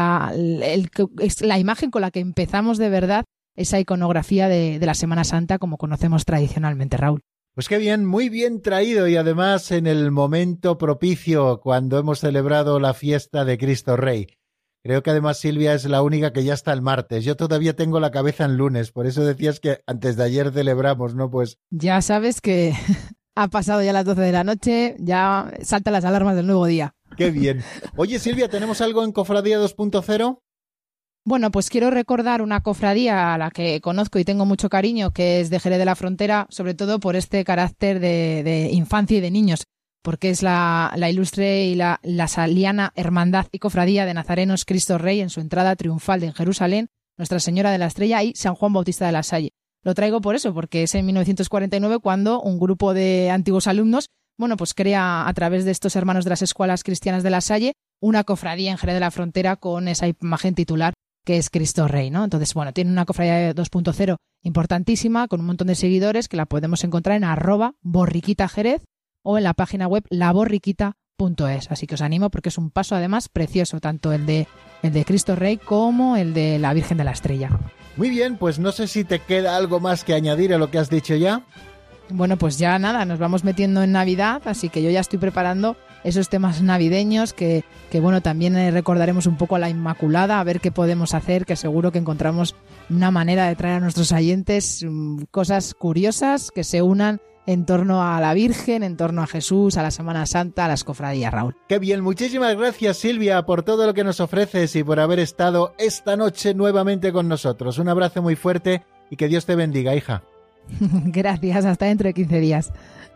la imagen con la que empezamos de verdad esa iconografía de la Semana Santa como conocemos tradicionalmente, Raúl.
Pues qué bien, muy bien traído y además en el momento propicio cuando hemos celebrado la fiesta de Cristo Rey. Creo que además Silvia es la única que ya está el martes. Yo todavía tengo la cabeza en lunes, por eso decías que antes de ayer celebramos, ¿no? Pues
ya sabes que ha pasado ya las 12 de la noche, ya saltan las alarmas del nuevo día.
Qué bien. Oye, Silvia, ¿tenemos algo en Cofradía 2.0?
Bueno, pues quiero recordar una cofradía a la que conozco y tengo mucho cariño, que es de Jerez de la Frontera, sobre todo por este carácter de infancia y de niños, porque es la ilustre y la saliana Hermandad y Cofradía de Nazarenos Cristo Rey en su entrada triunfal en Jerusalén, Nuestra Señora de la Estrella y San Juan Bautista de la Salle. Lo traigo por eso, porque es en 1949 cuando un grupo de antiguos alumnos, bueno, pues crea a través de estos hermanos de las escuelas cristianas de la Salle una cofradía en Jerez de la Frontera con esa imagen titular que es Cristo Rey, ¿no? Entonces, bueno, tiene una cofradía 2.0 importantísima con un montón de seguidores que la podemos encontrar en @borriquitajerez o en la página web laborriquita.es. Así que os animo porque es un paso además precioso, tanto el de Cristo Rey como el de la Virgen de la Estrella.
Muy bien, pues no sé si te queda algo más que añadir a lo que has dicho ya.
Bueno, pues ya nada, nos vamos metiendo en Navidad, así que yo ya estoy preparando esos temas navideños que bueno, también recordaremos un poco a la Inmaculada, a ver qué podemos hacer, que seguro que encontramos una manera de traer a nuestros oyentes cosas curiosas que se unan en torno a la Virgen, en torno a Jesús, a la Semana Santa, a las cofradías, Raúl.
Qué bien, muchísimas gracias, Silvia, por todo lo que nos ofreces y por haber estado esta noche nuevamente con nosotros. Un abrazo muy fuerte y que Dios te bendiga, hija.
Gracias, hasta dentro de 15 días.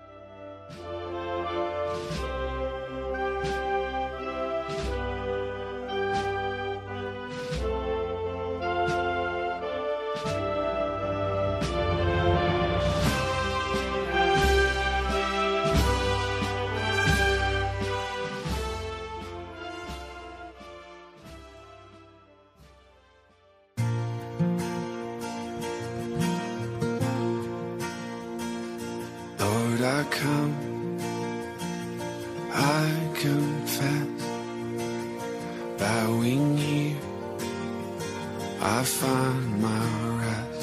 I come, I confess, bowing here, I find my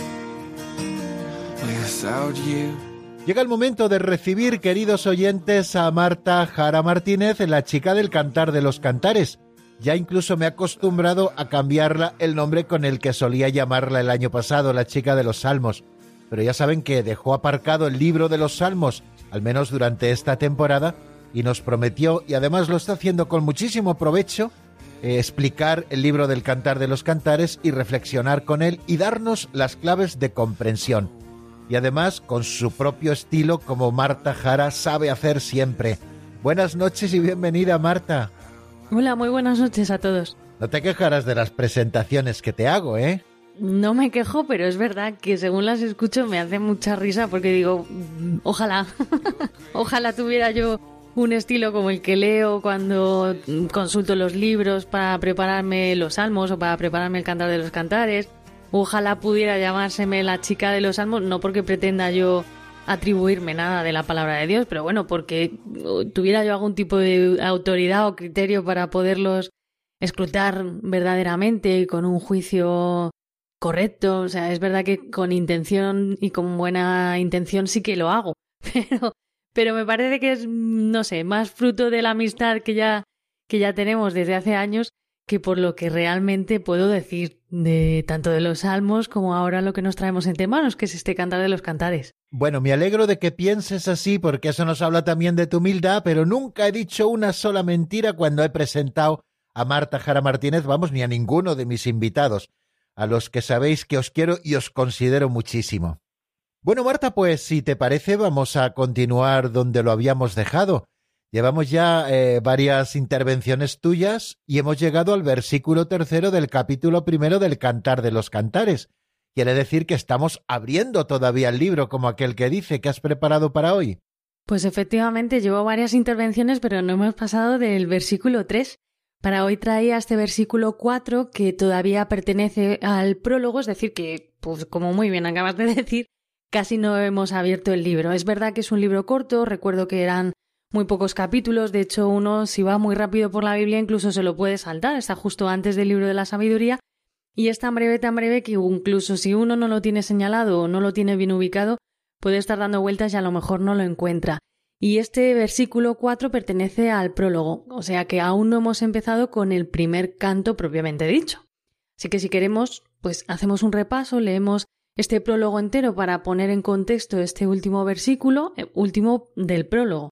rest. Without you.
Llega el momento de recibir, queridos oyentes, a Marta Jara Martínez, la chica del Cantar de los Cantares. Ya incluso me he acostumbrado a cambiarla el nombre con el que solía llamarla el año pasado, la chica de los Salmos. Pero ya saben que dejó aparcado el libro de los Salmos, al menos durante esta temporada, y nos prometió, y además lo está haciendo con muchísimo provecho, explicar el libro del Cantar de los Cantares y reflexionar con él y darnos las claves de comprensión. Y además con su propio estilo, como Marta Jara sabe hacer siempre. Buenas noches y bienvenida, Marta.
Hola, muy buenas noches a todos.
No te quejarás de las presentaciones que te hago, ¿eh?
No me quejo, pero es verdad que según las escucho me hace mucha risa porque digo, ojalá, ojalá tuviera yo un estilo como el que leo cuando consulto los libros para prepararme los salmos o para prepararme el Cantar de los Cantares. Ojalá pudiera llamárseme la chica de los salmos, no porque pretenda yo atribuirme nada de la palabra de Dios, pero bueno, porque tuviera yo algún tipo de autoridad o criterio para poderlos escrutar verdaderamente y con un juicio correcto. O sea, es verdad que con intención y con buena intención sí que lo hago, pero me parece que es, no sé, más fruto de la amistad que ya tenemos desde hace años que por lo que realmente puedo decir de tanto de los salmos como ahora lo que nos traemos entre manos, que es este Cantar de los Cantares.
Bueno, me alegro de que pienses así porque eso nos habla también de tu humildad, pero nunca he dicho una sola mentira cuando he presentado a Marta Jara Martínez, vamos, ni a ninguno de mis invitados, a los que sabéis que os quiero y os considero muchísimo. Bueno, Marta, pues si te parece vamos a continuar donde lo habíamos dejado. Llevamos ya varias intervenciones tuyas y hemos llegado al versículo 3 del capítulo 1 del Cantar de los Cantares. Quiere decir que estamos abriendo todavía el libro, como aquel que dice. ¿Qué has preparado para hoy?
Pues efectivamente, llevo varias intervenciones, pero no hemos pasado del versículo 3. Para hoy traía este versículo 4, que todavía pertenece al prólogo, es decir, que, pues como muy bien acabas de decir, casi no hemos abierto el libro. Es verdad que es un libro corto, recuerdo que eran muy pocos capítulos, de hecho uno si va muy rápido por la Biblia incluso se lo puede saltar, está justo antes del libro de la sabiduría y es tan breve que incluso si uno no lo tiene señalado o no lo tiene bien ubicado, puede estar dando vueltas y a lo mejor no lo encuentra. Y este versículo 4 pertenece al prólogo, o sea que aún no hemos empezado con el primer canto propiamente dicho. Así que si queremos, pues hacemos un repaso, leemos este prólogo entero para poner en contexto este último versículo, último del prólogo.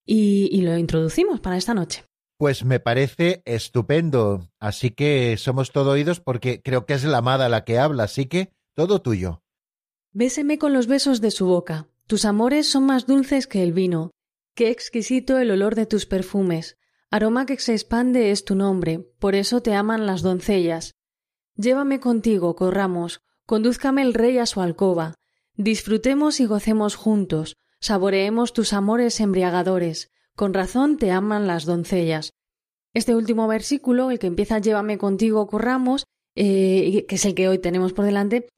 Y lo introducimos para esta noche.
Pues me parece estupendo, así que somos todo oídos porque creo que es la amada la que habla, así que todo tuyo.
Béseme con los besos de su boca, tus amores son más dulces que el vino, qué exquisito el olor de tus perfumes, aroma que se expande es tu nombre, por eso te aman las doncellas. Llévame contigo, corramos, condúzcame el rey a su alcoba, disfrutemos y gocemos juntos, saboreemos tus amores embriagadores, con razón te aman las doncellas. Este último versículo, el que empieza Llévame contigo, corramos, que es el que hoy tenemos por delante,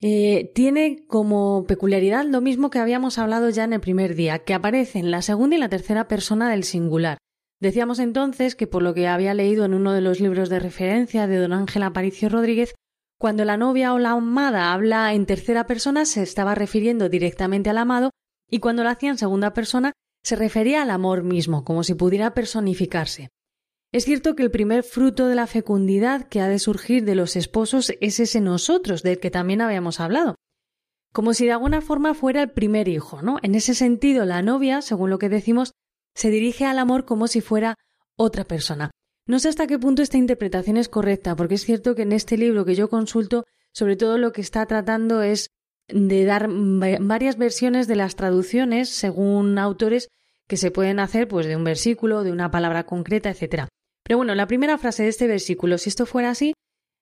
tiene como peculiaridad lo mismo que habíamos hablado ya en el primer día, que aparece en la segunda y la tercera persona del singular. Decíamos entonces que por lo que había leído en uno de los libros de referencia de don Ángel Aparicio Rodríguez, cuando la novia o la amada habla en tercera persona se estaba refiriendo directamente al amado, y cuando lo hacía en segunda persona se refería al amor mismo, como si pudiera personificarse. Es cierto que el primer fruto de la fecundidad que ha de surgir de los esposos es ese nosotros, del que también habíamos hablado. Como si de alguna forma fuera el primer hijo, ¿no? En ese sentido, la novia, según lo que decimos, se dirige al amor como si fuera otra persona. No sé hasta qué punto esta interpretación es correcta, porque es cierto que en este libro que yo consulto, sobre todo lo que está tratando es de dar varias versiones de las traducciones según autores que se pueden hacer pues de un versículo, de una palabra concreta, etc. Pero bueno, la primera frase de este versículo, si esto fuera así,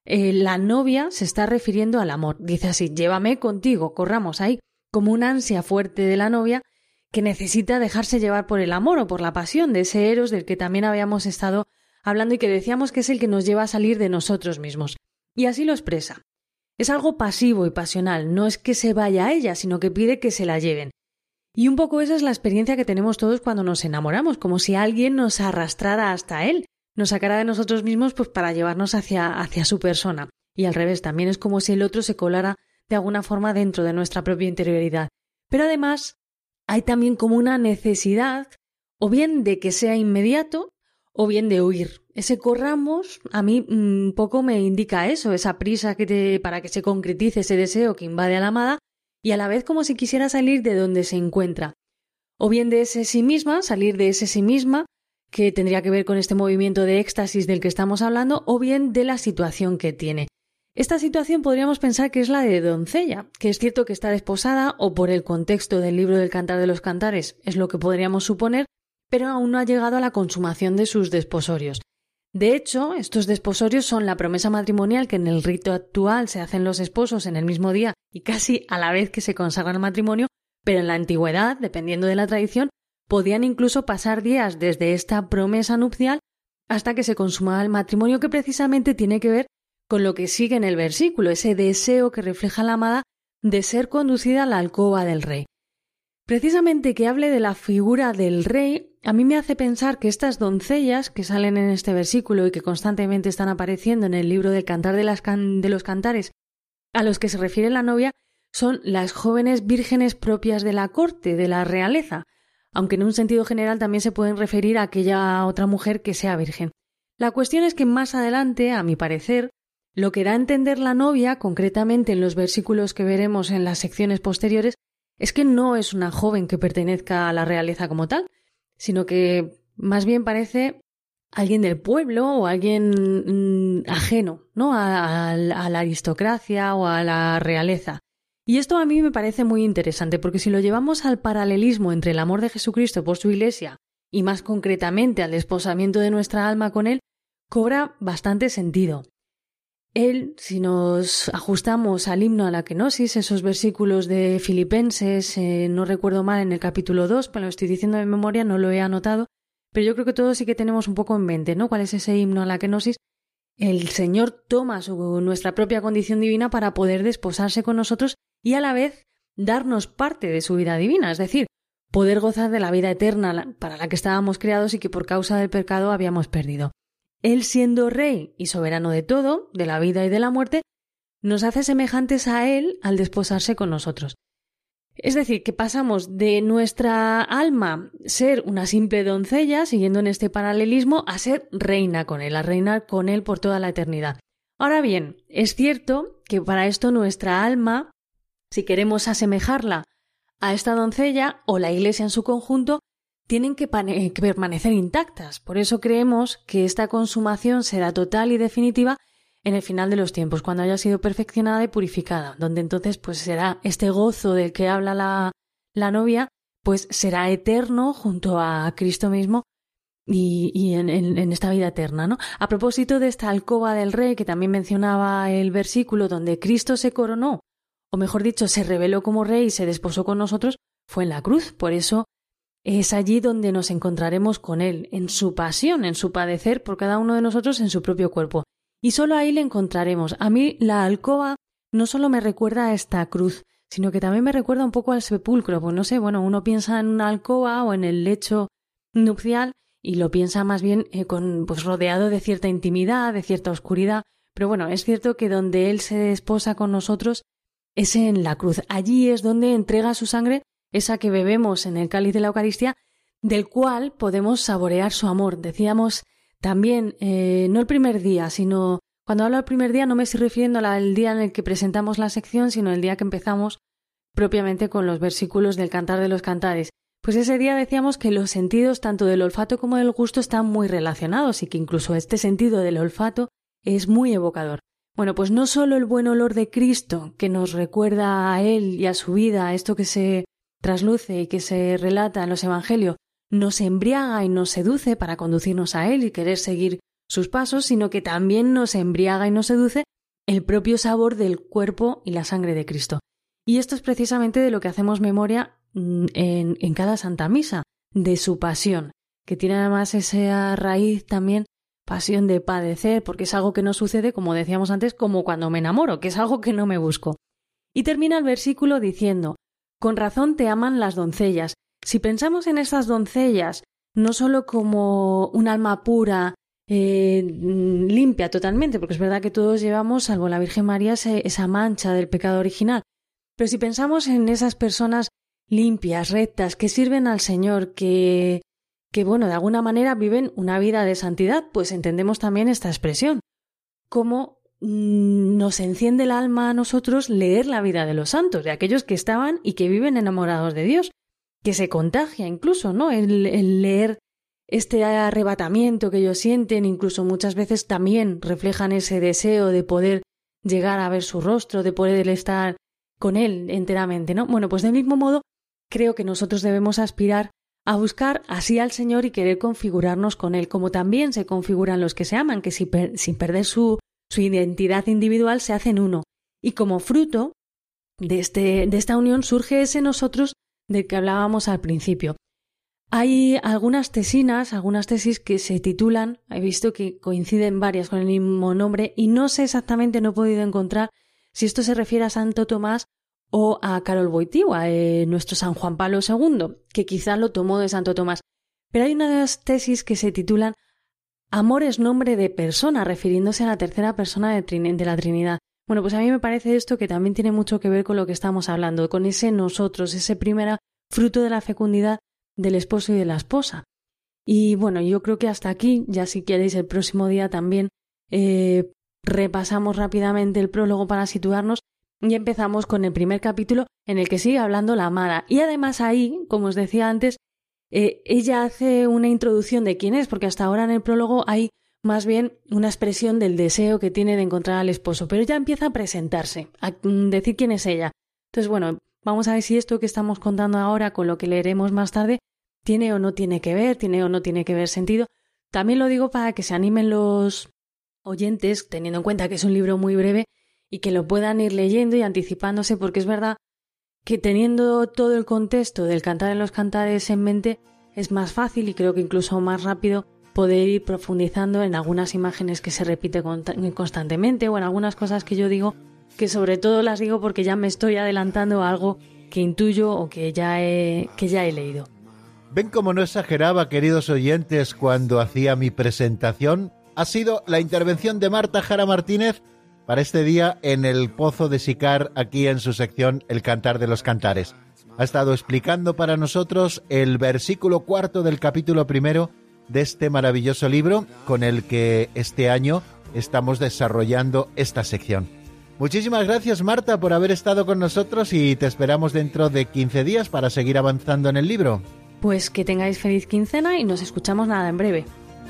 la novia se está refiriendo al amor. Dice así, llévame contigo, corramos ahí, como una ansia fuerte de la novia que necesita dejarse llevar por el amor o por la pasión de ese eros del que también habíamos estado hablando y que decíamos que es el que nos lleva a salir de nosotros mismos. Y así lo expresa. Es algo pasivo y pasional, no es que se vaya a ella, sino que pide que se la lleven. Y un poco esa es la experiencia que tenemos todos cuando nos enamoramos, como si alguien nos arrastrara hasta él, nos sacara de nosotros mismos pues para llevarnos hacia su persona. Y al revés, también es como si el otro se colara de alguna forma dentro de nuestra propia interioridad. Pero además hay también como una necesidad, o bien de que sea inmediato, o bien de huir. Ese corramos a mí un poco me indica eso, esa prisa para que se concretice ese deseo que invade a la amada y a la vez como si quisiera salir de donde se encuentra. O bien de ese sí misma, salir de ese sí misma, que tendría que ver con este movimiento de éxtasis del que estamos hablando, o bien de la situación que tiene. Esta situación podríamos pensar que es la de doncella, que es cierto que está desposada o por el contexto del libro del Cantar de los Cantares es lo que podríamos suponer, pero aún no ha llegado a la consumación de sus desposorios. De hecho, estos desposorios son la promesa matrimonial que en el rito actual se hacen los esposos en el mismo día y casi a la vez que se consagra el matrimonio, pero en la antigüedad, dependiendo de la tradición, podían incluso pasar días desde esta promesa nupcial hasta que se consumaba el matrimonio, que precisamente tiene que ver con lo que sigue en el versículo, ese deseo que refleja la amada de ser conducida a la alcoba del rey. Precisamente que hable de la figura del rey, a mí me hace pensar que estas doncellas que salen en este versículo y que constantemente están apareciendo en el libro del Cantar de los Cantares, a los que se refiere la novia, son las jóvenes vírgenes propias de la corte, de la realeza, aunque en un sentido general también se pueden referir a aquella otra mujer que sea virgen. La cuestión es que más adelante, a mi parecer, lo que da a entender la novia, concretamente en los versículos que veremos en las secciones posteriores, es que no es una joven que pertenezca a la realeza como tal, sino que más bien parece alguien del pueblo o alguien ajeno, ¿no? a la aristocracia o a la realeza. Y esto a mí me parece muy interesante, porque si lo llevamos al paralelismo entre el amor de Jesucristo por su Iglesia y más concretamente al desposamiento de nuestra alma con Él, cobra bastante sentido. Él, si nos ajustamos al himno a la kenosis, esos versículos de Filipenses, no recuerdo mal, en el capítulo 2, pero lo estoy diciendo de memoria, no lo he anotado, pero yo creo que todos sí que tenemos un poco en mente, ¿no? ¿Cuál es ese himno a la kenosis? El Señor toma nuestra propia condición divina para poder desposarse con nosotros y a la vez darnos parte de su vida divina, es decir, poder gozar de la vida eterna para la que estábamos creados y que por causa del pecado habíamos perdido. Él, siendo Rey y soberano de todo, de la vida y de la muerte, nos hace semejantes a Él al desposarse con nosotros. Es decir, que pasamos de nuestra alma ser una simple doncella, siguiendo en este paralelismo, a ser reina con Él, a reinar con Él por toda la eternidad. Ahora bien, es cierto que para esto nuestra alma, si queremos asemejarla a esta doncella o la Iglesia en su conjunto, tienen que permanecer intactas. Por eso creemos que esta consumación será total y definitiva en el final de los tiempos, cuando haya sido perfeccionada y purificada, donde entonces pues será este gozo del que habla la novia, pues será eterno junto a Cristo mismo y en esta vida eterna, ¿no? A propósito de esta alcoba del Rey, que también mencionaba el versículo donde Cristo se coronó, o mejor dicho, se reveló como Rey y se desposó con nosotros, fue en la cruz. Por eso es allí donde nos encontraremos con Él, en su pasión, en su padecer por cada uno de nosotros en su propio cuerpo. Y solo ahí le encontraremos. A mí la alcoba no solo me recuerda a esta cruz, sino que también me recuerda un poco al sepulcro. Pues no sé, bueno, uno piensa en una alcoba o en el lecho nupcial y lo piensa más bien pues rodeado de cierta intimidad, de cierta oscuridad. Pero bueno, es cierto que donde Él se desposa con nosotros es en la cruz. Allí es donde entrega su sangre, esa que bebemos en el cáliz de la Eucaristía, del cual podemos saborear su amor. Decíamos también, no el primer día, sino cuando hablo del primer día no me estoy refiriendo al día en el que presentamos la sección, sino el día que empezamos propiamente con los versículos del Cantar de los Cantares. Pues ese día decíamos que los sentidos tanto del olfato como del gusto están muy relacionados y que incluso este sentido del olfato es muy evocador. Bueno, pues no solo el buen olor de Cristo, que nos recuerda a Él y a su vida, a esto que se trasluce y que se relata en los Evangelios, nos embriaga y nos seduce para conducirnos a Él y querer seguir sus pasos, sino que también nos embriaga y nos seduce el propio sabor del cuerpo y la sangre de Cristo. Y esto es precisamente de lo que hacemos memoria en cada Santa Misa, de su pasión, que tiene además esa raíz también, pasión de padecer, porque es algo que no sucede, como decíamos antes, como cuando me enamoro, que es algo que no me busco. Y termina el versículo diciendo: con razón te aman las doncellas. Si pensamos en estas doncellas no solo como un alma pura, limpia totalmente, porque es verdad que todos llevamos, salvo la Virgen María, esa mancha del pecado original, pero si pensamos en esas personas limpias, rectas, que sirven al Señor, que bueno, de alguna manera viven una vida de santidad, pues entendemos también esta expresión. Cómo nos enciende el alma a nosotros leer la vida de los santos, de aquellos que estaban y que viven enamorados de Dios, que se contagia incluso, ¿no? El leer este arrebatamiento que ellos sienten, incluso muchas veces también reflejan ese deseo de poder llegar a ver su rostro, de poder estar con Él enteramente, ¿no? Bueno, pues del mismo modo, creo que nosotros debemos aspirar a buscar así al Señor y querer configurarnos con Él, como también se configuran los que se aman, que sin perder su identidad individual se hacen uno. Y como fruto de esta unión surge ese nosotros del que hablábamos al principio. Hay algunas tesis que se titulan, he visto que coinciden varias con el mismo nombre, y no sé exactamente, no he podido encontrar si esto se refiere a Santo Tomás o a Karol Wojtyła, nuestro San Juan Pablo II, que quizá lo tomó de Santo Tomás. Pero hay unas tesis que se titulan Amor es nombre de persona, refiriéndose a la tercera persona de la Trinidad. Bueno, pues a mí me parece esto que también tiene mucho que ver con lo que estamos hablando, con ese nosotros, ese primer fruto de la fecundidad del esposo y de la esposa. Y bueno, yo creo que hasta aquí, ya si queréis el próximo día también repasamos rápidamente el prólogo para situarnos y empezamos con el primer capítulo en el que sigue hablando la amada. Y además ahí, como os decía antes, ella hace una introducción de quién es, porque hasta ahora en el prólogo hay más bien una expresión del deseo que tiene de encontrar al esposo, pero ella empieza a presentarse, a decir quién es ella. Entonces, bueno, vamos a ver si esto que estamos contando ahora con lo que leeremos más tarde tiene o no tiene que ver, tiene o no tiene que ver sentido. También lo digo para que se animen los oyentes, teniendo en cuenta que es un libro muy breve y que lo puedan ir leyendo y anticipándose, porque es verdad que teniendo todo el contexto del Cantar en los Cantares en mente es más fácil y creo que incluso más rápido poder ir profundizando en algunas imágenes que se repiten constantemente o en algunas cosas que yo digo, que sobre todo las digo porque ya me estoy adelantando a algo que intuyo o que ya he leído.
¿Ven cómo no exageraba, queridos oyentes, cuando hacía mi presentación? Ha sido la intervención de Marta Jara Martínez para este día en el Pozo de Sicar, aquí en su sección El Cantar de los Cantares. Ha estado explicando para nosotros el versículo 4 del capítulo 1 de este maravilloso libro con el que este año estamos desarrollando esta sección. Muchísimas gracias, Marta, por haber estado con nosotros y te esperamos dentro de 15 días para seguir avanzando en el libro.
Pues que tengáis feliz quincena y nos escuchamos nada en breve.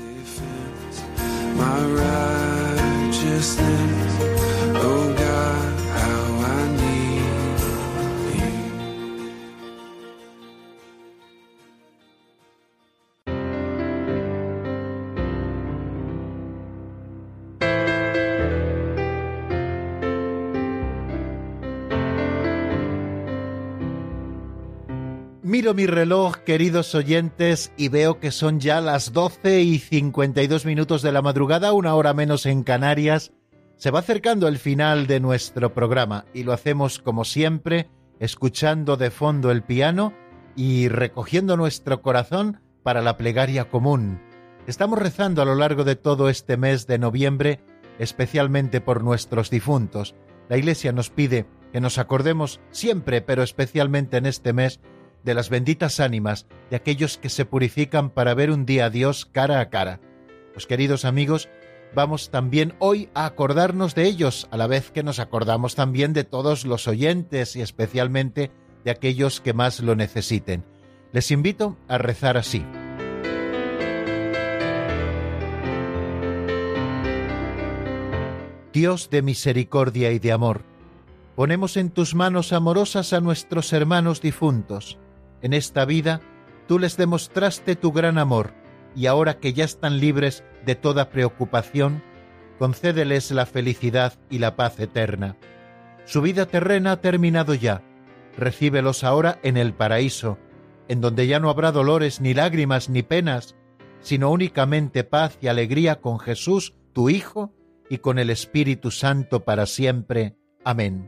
Miro mi reloj, queridos oyentes, y veo que son ya las 12:52 de la madrugada, 1 hora menos en Canarias. Se va acercando el final de nuestro programa y lo hacemos como siempre, escuchando de fondo el piano y recogiendo nuestro corazón para la plegaria común. Estamos rezando a lo largo de todo este mes de noviembre, especialmente por nuestros difuntos. La Iglesia nos pide que nos acordemos siempre, pero especialmente en este mes, de las benditas ánimas de aquellos que se purifican para ver un día a Dios cara a cara. Pues queridos amigos, vamos también hoy a acordarnos de ellos, a la vez que nos acordamos también de todos los oyentes y especialmente de aquellos que más lo necesiten. Les invito a rezar así. Dios de misericordia y de amor, ponemos en tus manos amorosas a nuestros hermanos difuntos. En esta vida, tú les demostraste tu gran amor, y ahora que ya están libres de toda preocupación, concédeles la felicidad y la paz eterna. Su vida terrena ha terminado ya. Recíbelos ahora en el paraíso, en donde ya no habrá dolores, ni lágrimas, ni penas, sino únicamente paz y alegría con Jesús, tu Hijo, y con el Espíritu Santo para siempre. Amén.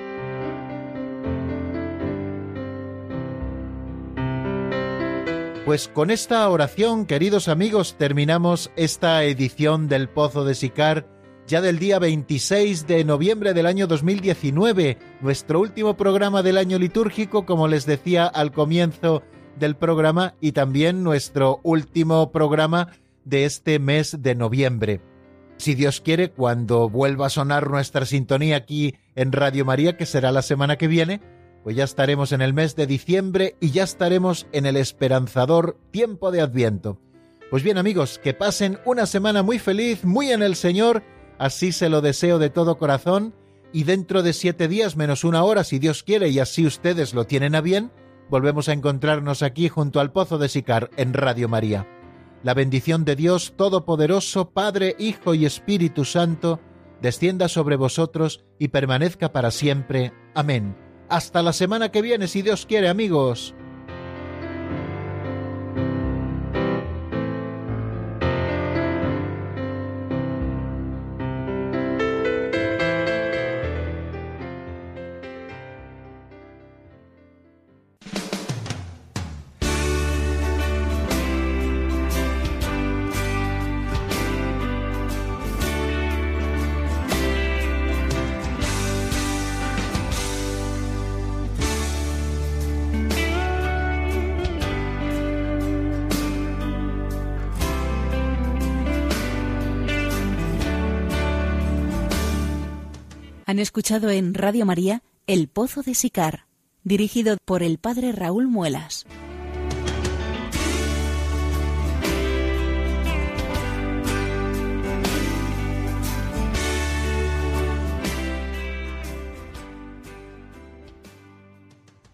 Pues con esta oración, queridos amigos, terminamos esta edición del Pozo de Sicar, ya del día 26 de noviembre del año 2019, nuestro último programa del año litúrgico, como les decía al comienzo del programa, y también nuestro último programa de este mes de noviembre. Si Dios quiere, cuando vuelva a sonar nuestra sintonía aquí en Radio María, que será la semana que viene, pues ya estaremos en el mes de diciembre y ya estaremos en el esperanzador tiempo de Adviento. Pues bien, amigos, que pasen una semana muy feliz, muy en el Señor, así se lo deseo de todo corazón, y dentro de 7 días menos 1 hora, si Dios quiere, y así ustedes lo tienen a bien, volvemos a encontrarnos aquí junto al Pozo de Sicar en Radio María. La bendición de Dios Todopoderoso, Padre, Hijo y Espíritu Santo, descienda sobre vosotros y permanezca para siempre. Amén. Hasta la semana que viene, si Dios quiere, amigos.
Han escuchado en Radio María El Pozo de Sicar, dirigido por el padre Raúl Muelas.